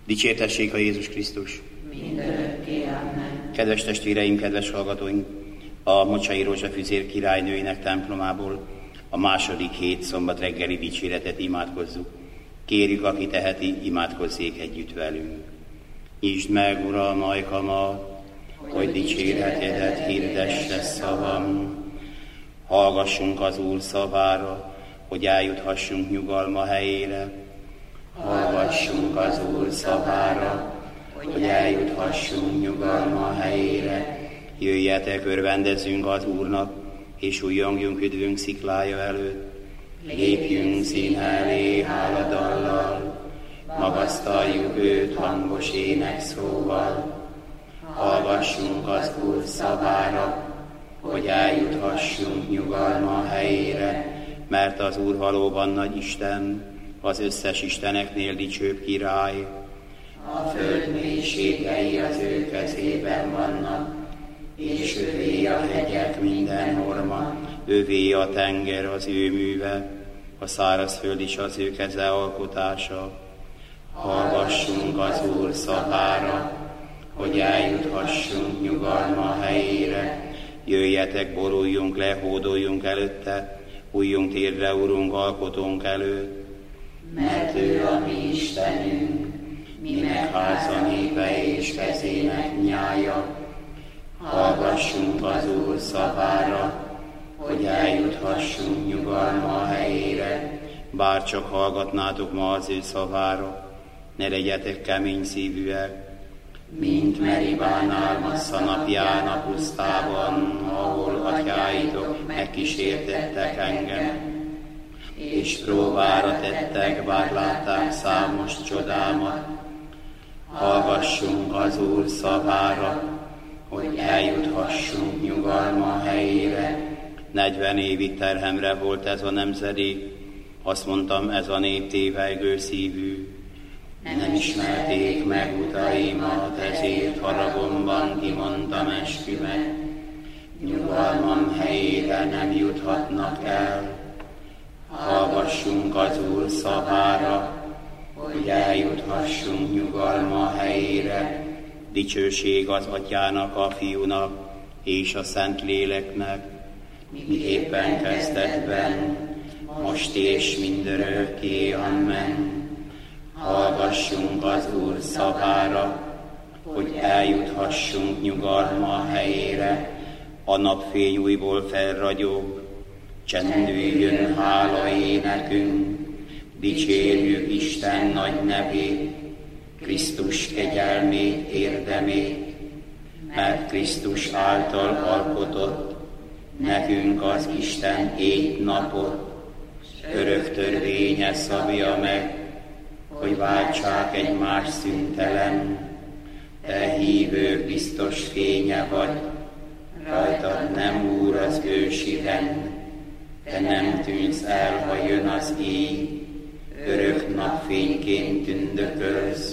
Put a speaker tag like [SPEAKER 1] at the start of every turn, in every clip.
[SPEAKER 1] Dicsértessék a Jézus Krisztus!
[SPEAKER 2] Mindörökké, amen.
[SPEAKER 1] Kedves testvéreim, kedves hallgatóink! A Mocsai Rózsafüzér királynőinek templomából a második hét szombat reggeli dicséretet imádkozzuk. Kérjük, aki teheti, imádkozzék együtt velünk. Nyisd meg, Uram, ajkamat, hogy dicséretedet hirdesse szavam. Hallgassunk az Úr szavára, hogy eljuthassunk nyugalma helyére. Hallgassunk az Úr szavára, hogy eljuthassunk nyugalma helyére. Jöjjetek, örvendezzünk az Úrnak, és újjongjunk üdvünk sziklája előtt. Lépjünk színe elé háladallal, magasztaljuk őt hangos énekszóval. Hallgassunk az Úr szavára, hogy eljuthassunk nyugalma helyére, mert az Úr valóban nagy Isten, az összes isteneknél dicsőbb király. A föld mélységei az ő kezében vannak, és övé a hegyek minden horma, övé a tenger az ő műve, a szárazföld is az ő keze alkotása. Hallgassunk az Úr szavára, hogy eljuthassunk nyugalma helyére. Jöjjetek, boruljunk le, hódoljunk előtte, újjunk térdre, Urunk, alkotónk előtt. Mert ő a mi Istenünk, minek háza népe és kezének nyája. Hallgassunk az Úr szavára, hogy eljuthassunk nyugalma helyére. Bár csak hallgatnátok ma az ő szavára, ne legyetek kemény szívűek, mint Meribánál Massza napján a pusztában, ahol atyáitok megkísértettek engem, és próbára tettek, bár látták számos csodámat. Hallgassunk az Úr szavára, hogy eljuthassunk nyugalma helyére. 40 évig terhemre volt ez a nemzedék, azt mondtam, ez a nép tévejgő szívű. Nem ismerték meg utaimat, ezért haragomban kimondtam eskümet. Nyugalmam helyére nem juthatnak el. Hallgassunk az Úr szavára, hogy eljuthassunk nyugalma helyére. Dicsőség az Atyának, a Fiúnak és a Szentléleknek, miképpen kezdetben, most és mindörökké, amen. Hallgassunk az Úr szavára, hogy eljuthassunk nyugalma helyére. A napfény újból felragyog, csendüljön hála énekünk, dicsérjük Isten nagy nevét, Krisztus kegyelmét, érdemét, mert Krisztus által alkotott nekünk az Isten éjt-napot, örök törvénye szabja meg, hogy váltsák egymás szüntelen. Te hívő biztos fénye vagy, rajtad nem úr az ősi rend. Te nem tűnsz el, ha jön az éj, örök napfényként tündökölsz.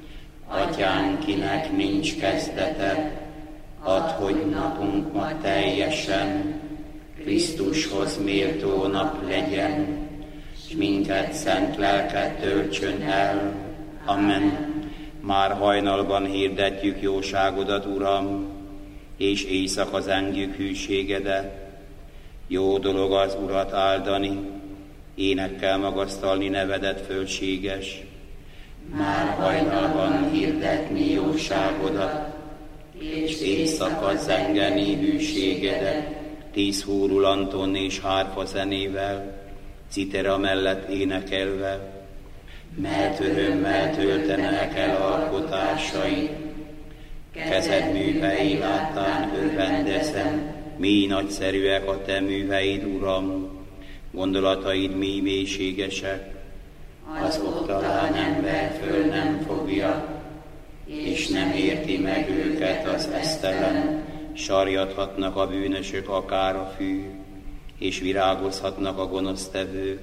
[SPEAKER 1] Atyánk, kinek nincs kezdete, add, hogy napunk ma teljesen Krisztushoz méltó nap legyen, s minket szent lelket töltsön el. Amen. Már hajnalban hirdetjük jóságodat, Uram, és éjszaka zengjük hűségedet. Jó dolog az Urat áldani, énekkel magasztalni nevedet fölséges. Már hajnalban hirdetni jóságodat, és éjszaka zengeni hűségedet. 10 húrulanton és hárfa zenével, citera mellett énekelve, mert örömmel töltenek el alkotásai. Kezed művei láttán örvendezem, mi nagyszerűek a te műveid, Uram, gondolataid mi mélységesek. Az oktalán ember föl nem fogja, és nem érti meg őket az esztelen. Sarjadhatnak a bűnösök akár a fű, és virágozhatnak a gonosztevők.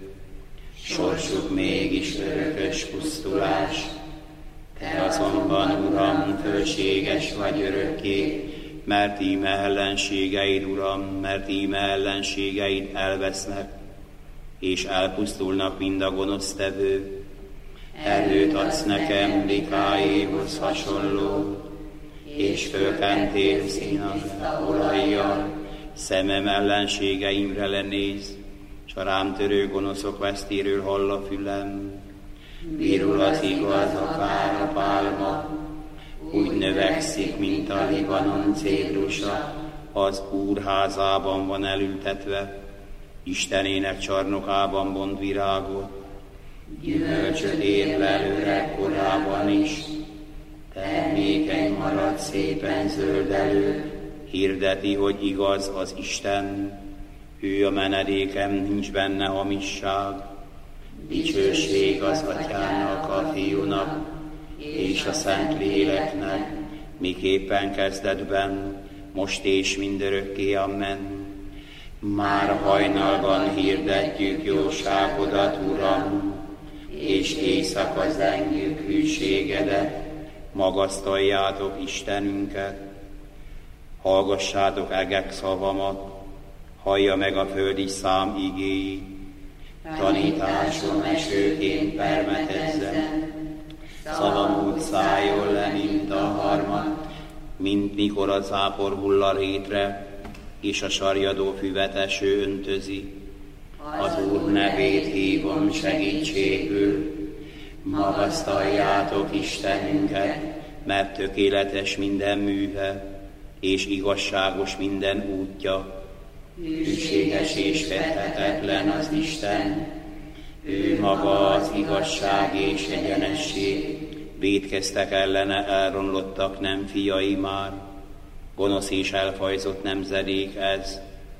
[SPEAKER 1] Sorsuk mégis örökös pusztulás. Te azonban, Uram, fölséges vagy örökké, mert íme ellenségeid, Uram, mert íme ellenségeid elvesznek, és elpusztulnak mind a gonosztevők. erőt adsz nekem Mikáéhoz hasonló, és fölkentél színamra olajjal, szemem ellenségeimre lenéz, s a rám törő gonoszok vesztéről hall a fülem. Virul az igaz akár a pálma, úgy növekszik, mint a Libanon cédrusa, az Úr házában van elültetve, Istenének csarnokában bont virágot. Gyümölcsöt ér belőle korában is, termékeny marad szépen zöldelő, hirdeti, hogy igaz az Isten, ő a menedékem, nincs benne hamisság. Dicsőség az Atyának, a Fiúnak, és a Szent Léleknek, miképpen kezdetben, most és mindörökké, amen. Már hajnalban hirdetjük jóságodat, Uram, és éjszaka zengjük hűségedet, magasztaljátok Istenünket. Hallgassátok egek szavamat, hallja meg a föld is szám igéit. Tanításom esőként permetezzen, szavam úgy szálljon le, mint a harmat, mint mikor a zápor hull a rétre, és a sarjadó füvet eső öntözi. Az Úr nevét hívom segítségül, magasztaljátok Istenünket, mert tökéletes minden műve, és igazságos minden útja. Hűséges és fedhetetlen az Isten, ő maga az igazság és egyenesség, vétkeztek ellene, elromlottak, nem fiai már, gonosz és elfajzott nemzedék ez.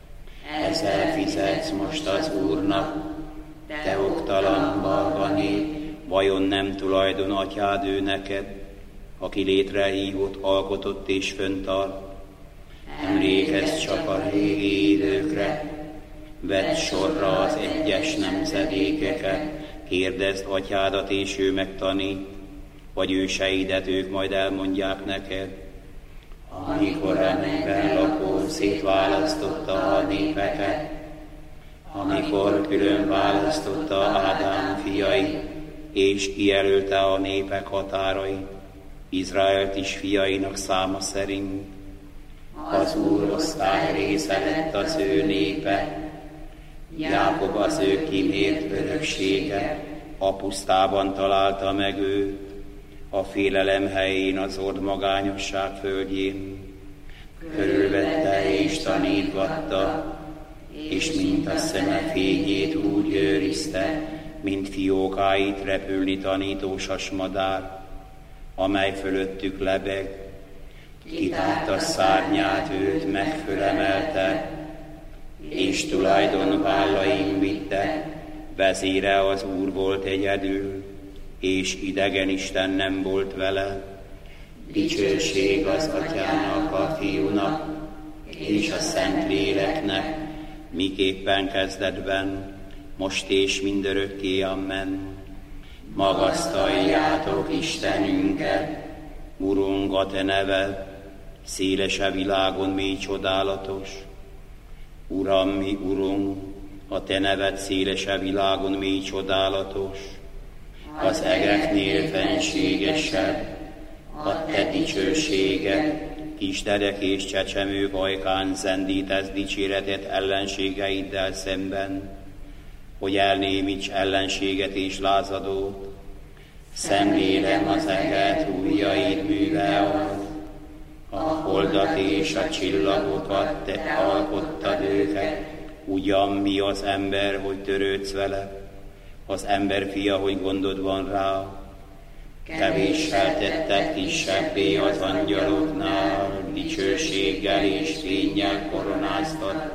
[SPEAKER 1] Ezzel fizetsz most az Úrnak, te oktalan balga nép, vajon nem tulajdon atyád ő neked, aki létrehívott, alkotott és föntart? Emlékezz csak a régi időkre, vedd sorra az egyes nemzedékeket, kérdezd atyádat, és ő megtanít, vagy őseidet, ők majd elmondják neked. Amikor a mennyben lakó szétválasztotta a népeket, amikor külön választotta Ádám fiai, és kijelölte a népek határai, Izraelt is fiainak száma szerint. Az Úr osztály része lett az ő népe, Jákob az ő kimért öröksége, a pusztában találta meg őt, a félelem helyén, az ordmagányosság földjén. Körülvette és tanítgatta, és mint a szeme fényét úgy őrizte, mint fiókáit repülni tanító sasmadár, amely fölöttük lebeg. Kitárta szárnyát, őt megfölemelte, és tulajdon vállain vitte, vezére az Úr volt egyedül, és idegen isten nem volt vele. Dicsőség az Atyának, a Fiúnak, és a Szent Léleknek, miképpen kezdetben, most és mindörökké, amen. Magasztaljátok Istenünket, Urunk, a te neved, széles a világon mély csodálatos. Uram, mi Urunk, a te neved széles a világon mély csodálatos. Az egeknél fenségesebb, a te dicsőséged, kisdedek és csecsemők ajkán zendítesz dicséretet ellenségeiddel szemben, hogy elnémíts ellenséget és lázadót. Szemlélem az eget, ujjaid műve az, a holdat és a csillagokat, te alkottad őket, ugyan mi az ember, hogy törődsz vele, az ember fia, hogy gondod van rá. Kevéssel tetted kisebbé az angyaloknál, dicsőséggel és fénnyel koronáztad.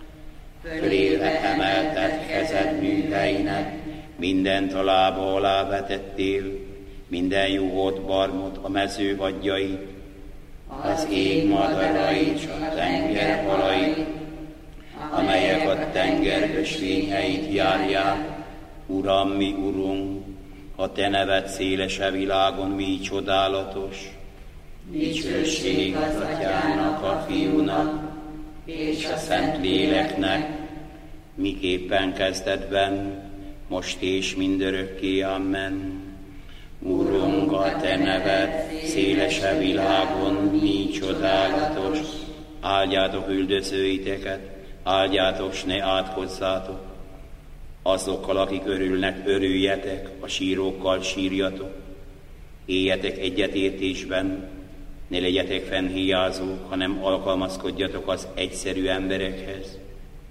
[SPEAKER 1] Fölébe emelted kezed műveinek, mindent a lába alá vetettél, minden juhot, barmot, a mező vadjait, az ég madarait, s a tenger halait, amelyek a tenger ösvényeit járják. Uram, mi Urunk, a te neved szélese világon mi csodálatos. Dicsőség az Atyának, a Fiúnak, és a Szent Léleknek, miképpen kezdetben, most és mindörökké, amen. Urunk, a te neved szélesebb világon mi csodálatos. Áldjátok üldözőiteket, áldjátok, s ne átkozzátok. Azokkal, akik örülnek, örüljetek, a sírókkal sírjatok. Éljetek egyetértésben, ne legyetek fennhiázók, hanem alkalmazkodjatok az egyszerű emberekhez.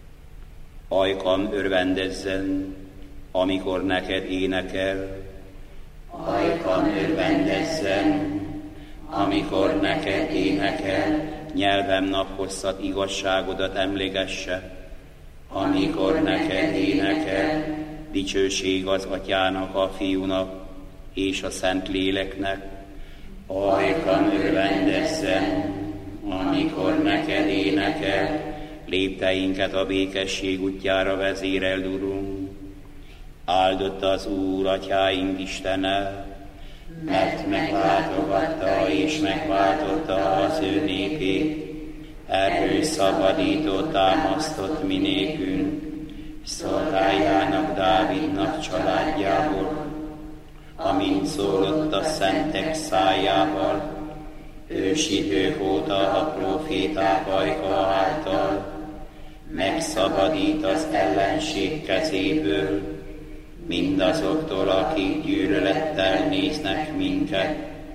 [SPEAKER 1] Ajkam örvendezzen, amikor neked énekel. Ajkam örvendezzen, amikor neked énekel. Nyelvem naphosszat igazságodat emlegesse, amikor neked énekel. Dicsőség az Atyának, a Fiúnak és a Szentléleknek. Ajkam örvendezzen, amikor neked énekel. Lépteinket a békesség útjára vezéreld, Urunk. Áldott az Úr, Atyáink Istene, mert meglátogatta és megváltotta az ő népét. Erről szabadító támasztott mi nékünk, szolgájának, Dávidnak családjából, amint szólott a szentek szájával, ősi idők óta a próféták ajka által. Megszabadít az ellenség kezéből, mindazoktól, akik gyűlölettel néznek minket.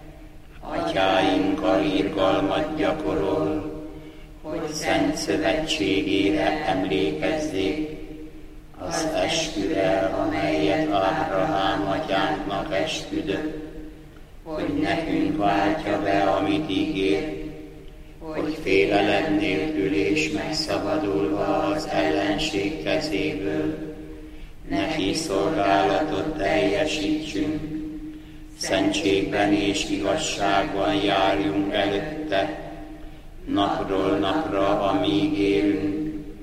[SPEAKER 1] Atyáinkkal irgalmat gyakorol, hogy szent szövetségére emlékezzék, az esküre, amelyet Ábrahám atyánknak esküdött, hogy nekünk váltja be, amit ígér, hogy félelem nélkül és megszabadulva az ellenség kezéből neki szolgálatot teljesítsünk, szentségben és igazságban járjunk előtte, napról napra, amíg élünk.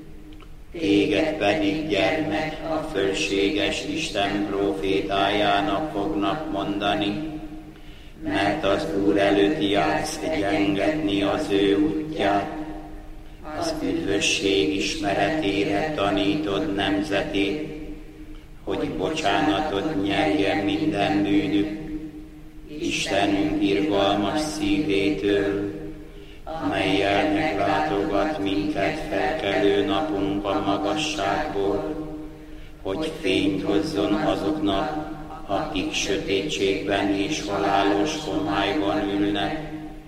[SPEAKER 1] Téged pedig, gyermek, a fölséges Isten prófétájának fognak mondani, mert az Úr előtt jársz egyengetni az ő útját, az üdvösség ismeretére tanítod nemzetét, hogy bocsánatot nyerjen minden bűnük, Istenünk irgalmas szívétől, amellyel meglátogat minket felkelő napunk a magasságból, hogy fényt hozzon azoknak, akik sötétségben és halálos homályban ülnek,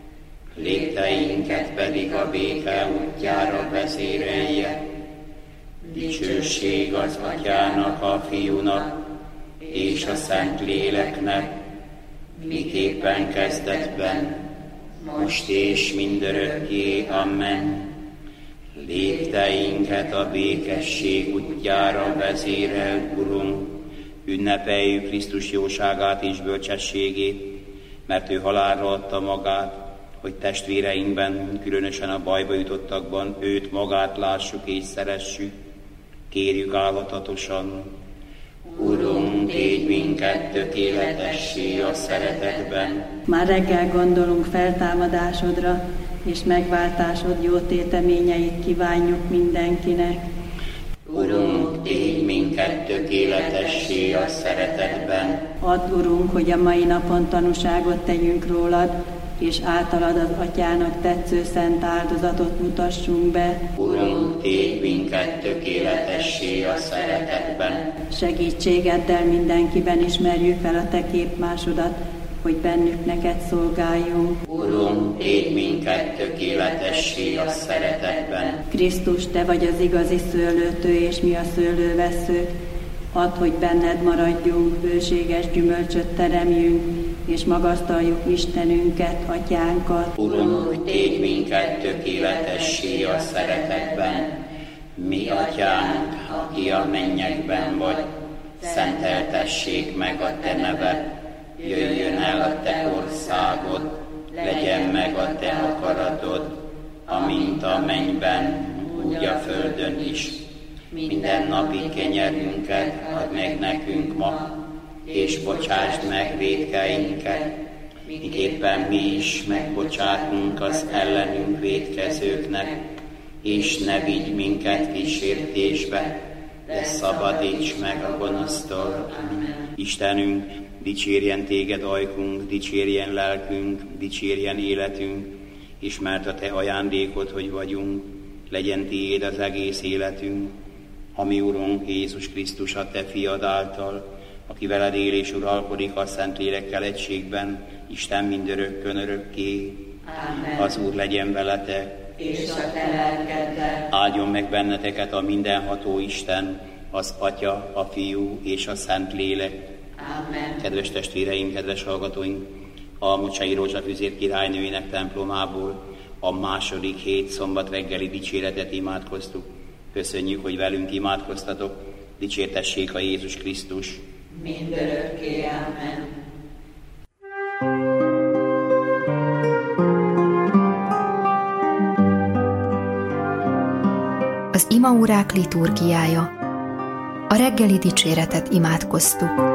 [SPEAKER 1] lépteinket pedig a béke útjára vezérelje. Dicsőség az Atyának, a Fiúnak és a Szentléleknek, miképpen kezdetben, most és mindörökké. Amen. Lépteinket a békesség útjára vezéreld, Urunk, ünnepeljük Krisztus jóságát és bölcsességét, mert ő halálra adta magát, hogy testvéreinkben, különösen a bajba jutottakban őt magát lássuk és szeressük. Kérjük állatatosan, Urunk, tégy minket tökéletessé a szeretetben.
[SPEAKER 3] Már reggel gondolunk feltámadásodra, és megváltásod jó téteményeit kívánjuk mindenkinek.
[SPEAKER 1] Urunk, tégy minket tökéletessé a szeretetben.
[SPEAKER 3] Add, Urunk, hogy a mai napon tanúságot tegyünk rólad, és általad az Atyának tetsző szent áldozatot mutassunk be.
[SPEAKER 1] Urunk, tégy minket tökéletessé a szeretetben.
[SPEAKER 3] Segítségeddel mindenkiben ismerjük fel a te képmásodat, hogy bennük neked szolgáljunk.
[SPEAKER 1] Urunk, tégy minket tökéletessé a szeretetben.
[SPEAKER 3] Krisztus, te vagy az igazi szőlőtő, és mi a szőlővesszők. Add, hogy benned maradjunk, bőséges gyümölcsöt teremjünk, és magasztaljuk Istenünket, Atyánkat.
[SPEAKER 1] Urunk, tégy minket tökéletessé a szeretetben. Mi Atyánk, aki a mennyekben vagy, szenteltessék meg a te neved, jöjjön el a te országod, legyen meg a te akaratod, amint a mennyben, úgy a földön is. Minden napi kenyerünket add meg nekünk ma, és bocsásd meg vétkeinket, miképpen mi is megbocsátunk az ellenünk vétkezőknek, és ne vigy minket kísértésbe, de szabadíts meg a gonosztól. Istenünk, dicsérjen téged ajkunk, dicsérjen lelkünk, dicsérjen életünk, és mert a te ajándékod, hogy vagyunk, legyen tiéd az egész életünk, a mi Urunk Jézus Krisztus, a te fiad által, aki veled él és uralkodik a Szentlélekkel egységben, Isten mindörökkön örökké.
[SPEAKER 2] Amen.
[SPEAKER 1] Az Úr legyen veletek,
[SPEAKER 2] És a te lelkeddel.
[SPEAKER 1] áldjon meg benneteket a mindenható Isten, az Atya, a Fiú és a Szentlélek.
[SPEAKER 2] Amen.
[SPEAKER 1] Kedves testvéreim, kedves hallgatóink, a Mocsai Rózsafüzér királynőinek templomából a második hét szombat reggeli dicséretet imádkoztuk. Köszönjük, hogy velünk imádkoztatok. Dicsértessék a Jézus Krisztus.
[SPEAKER 2] Mindörökké. Amen.
[SPEAKER 4] Az imaórák liturgiája. A reggeli dicséretet imádkoztuk.